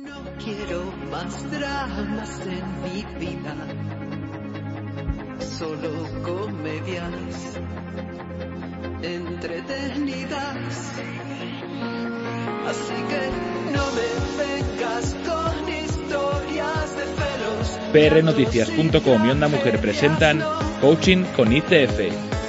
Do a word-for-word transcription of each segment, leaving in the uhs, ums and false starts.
No quiero más dramas en mi vida, solo comedias entretenidas. Así que no me vengas con historias de celos. P R Noticias punto com y Onda Mujer presentan Coaching con I C F.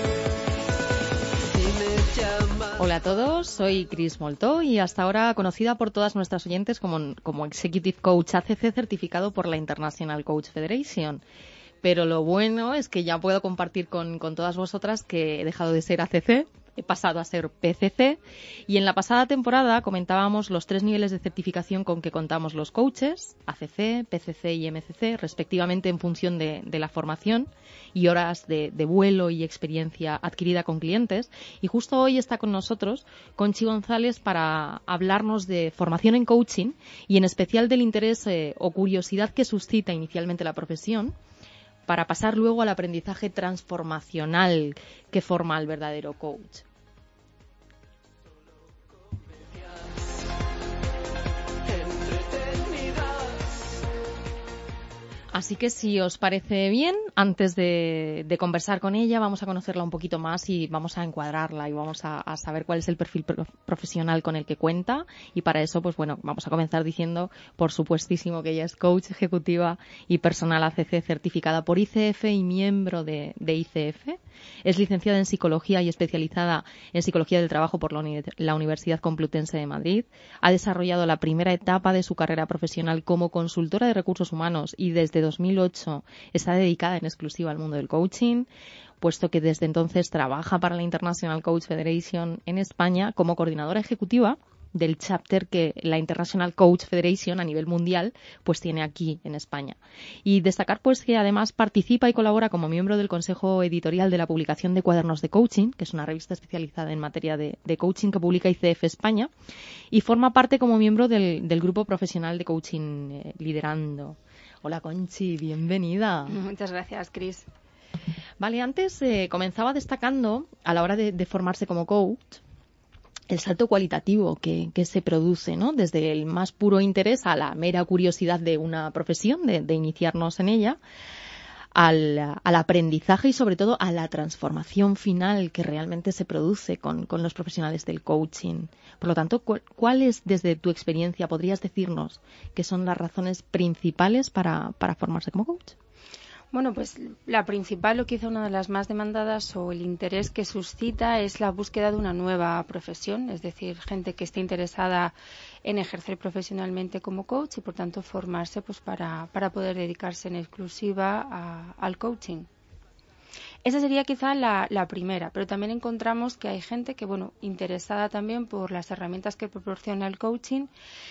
Hola a todos, soy Cris Moltó y hasta ahora conocida por todas nuestras oyentes como, como Executive Coach A C C certificado por la International Coach Federation. Pero lo bueno es que ya puedo compartir con, con todas vosotras que he dejado de ser A C C, he pasado a ser P C C, y en la pasada temporada comentábamos los tres niveles de certificación con que contamos los coaches, A C C, P C C y M C C, respectivamente en función de, de la formación y horas de, de vuelo y experiencia adquirida con clientes. Y justo hoy está con nosotros Conchi González para hablarnos de formación en coaching y en especial del interés eh, o curiosidad que suscita inicialmente la profesión, para pasar luego al aprendizaje transformacional que forma al verdadero coach. Así que si os parece bien, antes de, de conversar con ella, vamos a conocerla un poquito más y vamos a encuadrarla y vamos a, a saber cuál es el perfil pro- profesional con el que cuenta. Y para eso, pues bueno, vamos a comenzar diciendo, por supuestísimo, que ella es coach ejecutiva y personal A C C certificada por I C F y miembro de, de I C F. Es licenciada en Psicología y especializada en Psicología del Trabajo por la, Uni- la Universidad Complutense de Madrid. Ha desarrollado la primera etapa de su carrera profesional como consultora de recursos humanos y desde dos mil ocho está dedicada en exclusiva al mundo del coaching, puesto que desde entonces trabaja para la International Coach Federation en España como coordinadora ejecutiva del chapter que la International Coach Federation a nivel mundial pues tiene aquí en España. Y destacar pues que además participa y colabora como miembro del consejo editorial de la publicación de Cuadernos de Coaching, que es una revista especializada en materia de, de coaching que publica I C F España, y forma parte como miembro del, del grupo profesional de coaching eh, Liderando. Hola Conchi, bienvenida. Muchas gracias, Cris. Vale, antes eh, comenzaba destacando a la hora de, de formarse como coach el salto cualitativo que, que se produce, ¿no? Desde el más puro interés a la mera curiosidad de una profesión, de, de iniciarnos en ella, al, al aprendizaje y sobre todo a la transformación final que realmente se produce con, con los profesionales del coaching. Por lo tanto, ¿cuáles desde tu experiencia podrías decirnos que son las razones principales para, para formarse como coach? Bueno, pues la principal, o quizá una de las más demandadas, o el interés que suscita, es la búsqueda de una nueva profesión, es decir, gente que esté interesada en ejercer profesionalmente como coach y, por tanto, formarse pues para, para poder dedicarse en exclusiva a, al coaching. Esa sería quizá la, la primera, pero también encontramos que hay gente que, bueno, interesada también por las herramientas que proporciona el coaching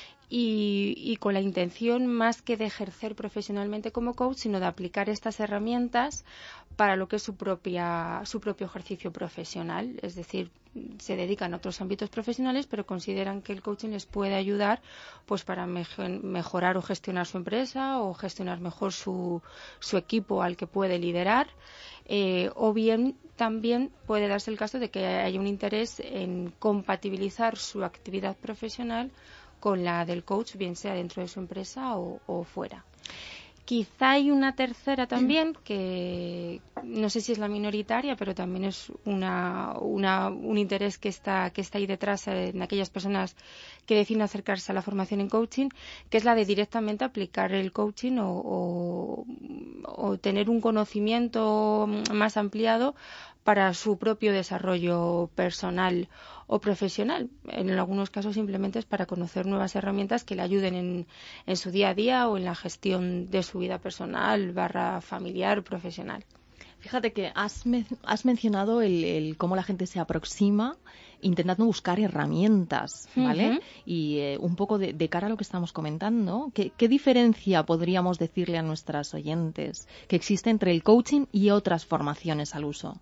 y, y con la intención más que de ejercer profesionalmente como coach, sino de aplicar estas herramientas para lo que es su propia su propio ejercicio profesional, es decir, se dedican a otros ámbitos profesionales, pero consideran que el coaching les puede ayudar pues para mej- mejorar o gestionar su empresa o gestionar mejor su, su equipo al que puede liderar. Eh, o bien también puede darse el caso de que haya un interés en compatibilizar su actividad profesional con la del coach, bien sea dentro de su empresa o, o fuera. Quizá hay una tercera también, que no sé si es la minoritaria, pero también es una, una, un interés que está, que está ahí detrás en aquellas personas que deciden acercarse a la formación en coaching, que es la de directamente aplicar el coaching o, o, o tener un conocimiento más ampliado para su propio desarrollo personal o profesional. En algunos casos simplemente es para conocer nuevas herramientas que le ayuden en, en su día a día o en la gestión de su vida personal, barra familiar, profesional. Fíjate que has, me- has mencionado el, el cómo la gente se aproxima intentando buscar herramientas, ¿vale? Uh-huh. Y eh, un poco de, de cara a lo que estamos comentando, ¿qué, ¿qué diferencia podríamos decirle a nuestras oyentes que existe entre el coaching y otras formaciones al uso?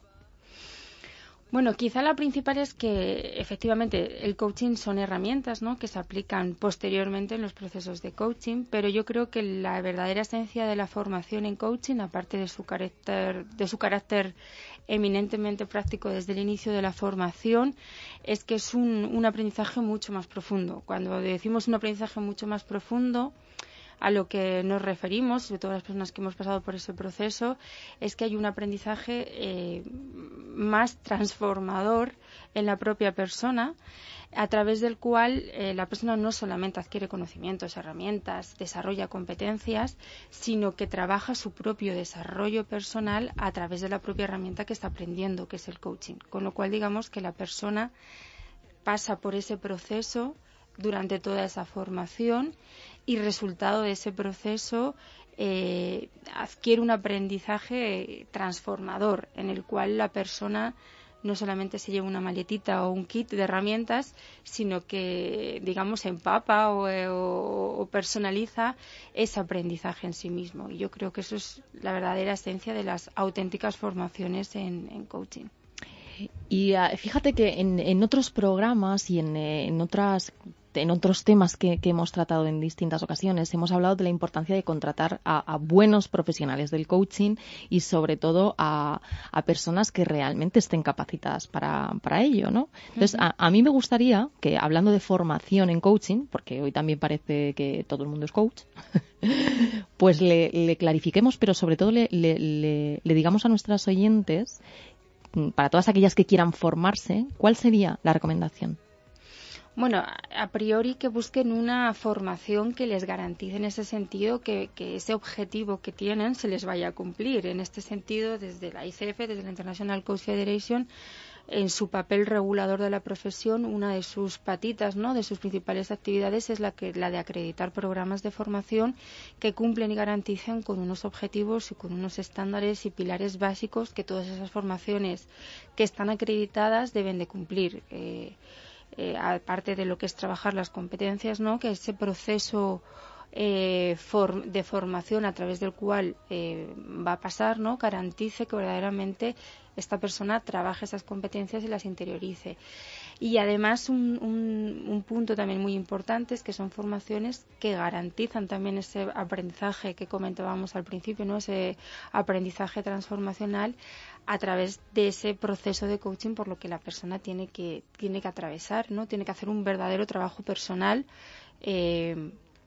Bueno, quizá la principal es que efectivamente el coaching son herramientas, ¿no?, que se aplican posteriormente en los procesos de coaching, pero yo creo que la verdadera esencia de la formación en coaching, aparte de su carácter, de su carácter eminentemente práctico desde el inicio de la formación, es que es un, un aprendizaje mucho más profundo. Cuando decimos un aprendizaje mucho más profundo, a lo que nos referimos, sobre todo las personas que hemos pasado por ese proceso, es que hay un aprendizaje eh, más transformador en la propia persona, a través del cual eh, la persona no solamente adquiere conocimientos, herramientas, desarrolla competencias, sino que trabaja su propio desarrollo personal a través de la propia herramienta que está aprendiendo, que es el coaching. Con lo cual, digamos que la persona pasa por ese proceso durante toda esa formación y resultado de ese proceso eh, adquiere un aprendizaje transformador en el cual la persona no solamente se lleva una maletita o un kit de herramientas, sino que, digamos, empapa o, o, o personaliza ese aprendizaje en sí mismo. Y yo creo que eso es la verdadera esencia de las auténticas formaciones en, en coaching. Y uh, fíjate que en, en otros programas y en, en otras en otros temas que, que hemos tratado en distintas ocasiones hemos hablado de la importancia de contratar a, a buenos profesionales del coaching y sobre todo a, a personas que realmente estén capacitadas para, para ello, ¿no? Entonces, uh-huh. a, a mí me gustaría que, hablando de formación en coaching, porque hoy también parece que todo el mundo es coach, pues le, le clarifiquemos, pero sobre todo le, le, le, le digamos a nuestras oyentes, para todas aquellas que quieran formarse, ¿cuál sería la recomendación? Bueno, a priori que busquen una formación que les garantice en ese sentido que, que ese objetivo que tienen se les vaya a cumplir. En este sentido, desde la I C F, desde la International Coach Federation, en su papel regulador de la profesión, una de sus patitas, ¿no?, de sus principales actividades es la que la de acreditar programas de formación que cumplen y garanticen con unos objetivos y con unos estándares y pilares básicos que todas esas formaciones que están acreditadas deben de cumplir. Eh, eh, aparte de lo que es trabajar las competencias, ¿no?, que ese proceso eh, for, de formación a través del cual eh, va a pasar, ¿no?, garantice que verdaderamente esta persona trabaje esas competencias y las interiorice. Y además un, un, un punto también muy importante es que son formaciones que garantizan también ese aprendizaje que comentábamos al principio, ¿no?, ese aprendizaje transformacional a través de ese proceso de coaching por lo que la persona tiene que, tiene que atravesar, ¿no?, tiene que hacer un verdadero trabajo personal eh,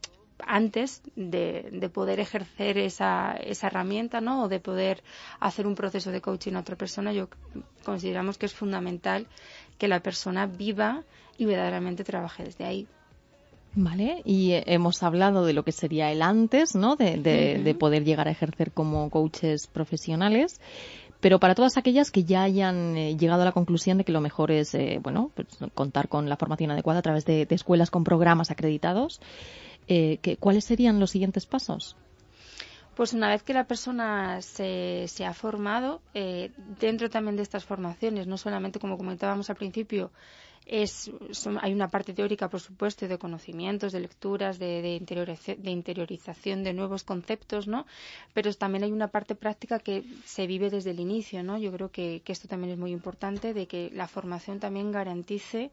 antes de, de poder ejercer esa, esa herramienta, ¿no?, o de poder hacer un proceso de coaching a otra persona. Yo consideramos que es fundamental que la persona viva y verdaderamente trabaje desde ahí. Vale, y hemos hablado de lo que sería el antes, ¿no?, de, de, uh-huh. de poder llegar a ejercer como coaches profesionales. Pero para todas aquellas que ya hayan eh, llegado a la conclusión de que lo mejor es, eh, bueno, pues, contar con la formación adecuada a través de, de escuelas con programas acreditados, eh, que, ¿cuáles serían los siguientes pasos? Pues una vez que la persona se, se ha formado, eh, dentro también de estas formaciones, no solamente como comentábamos al principio, es, son, hay una parte teórica, por supuesto, de conocimientos, de lecturas, de, de, interiorización, de interiorización de nuevos conceptos, ¿no? Pero también hay una parte práctica que se vive desde el inicio, ¿no? Yo creo que, que esto también es muy importante, de que la formación también garantice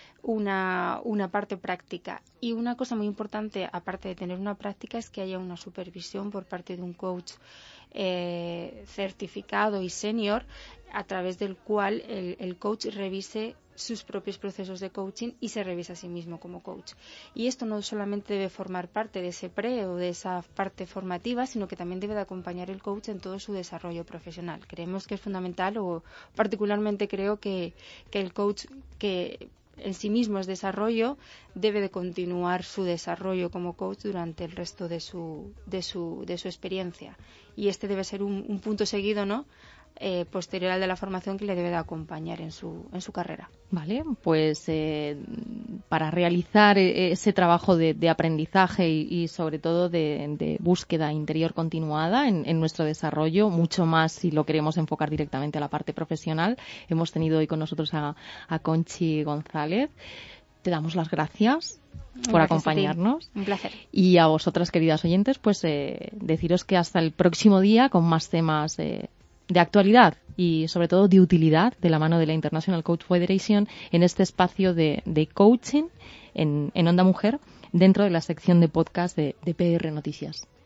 una, una parte práctica. Y una cosa muy importante, aparte de tener una práctica, es que haya una supervisión por parte de un coach eh, certificado y senior, a través del cual el, el coach revise sus propios procesos de coaching y se revisa a sí mismo como coach. Y esto no solamente debe formar parte de ese pre o de esa parte formativa, sino que también debe de acompañar el coach en todo su desarrollo profesional. Creemos que es fundamental, o particularmente creo que, que el coach que en sí mismo es desarrollo, debe de continuar su desarrollo como coach durante el resto de su, de su, de su experiencia. Y este debe ser un, un punto seguido, ¿no?, Eh, posterior al de la formación, que le debe de acompañar en su, en su carrera. Vale, pues eh, para realizar ese trabajo de, de aprendizaje y, y sobre todo de, de búsqueda interior continuada en, en nuestro desarrollo, mucho más si lo queremos enfocar directamente a la parte profesional, hemos tenido hoy con nosotros a, a Conchi González. Te damos las gracias por gracias acompañarnos. Un placer. Y a vosotras, queridas oyentes, pues eh, deciros que hasta el próximo día con más temas eh, de actualidad y sobre todo de utilidad de la mano de la International Coach Federation en este espacio de, de coaching en, en Onda Mujer dentro de la sección de podcast de, de P R Noticias.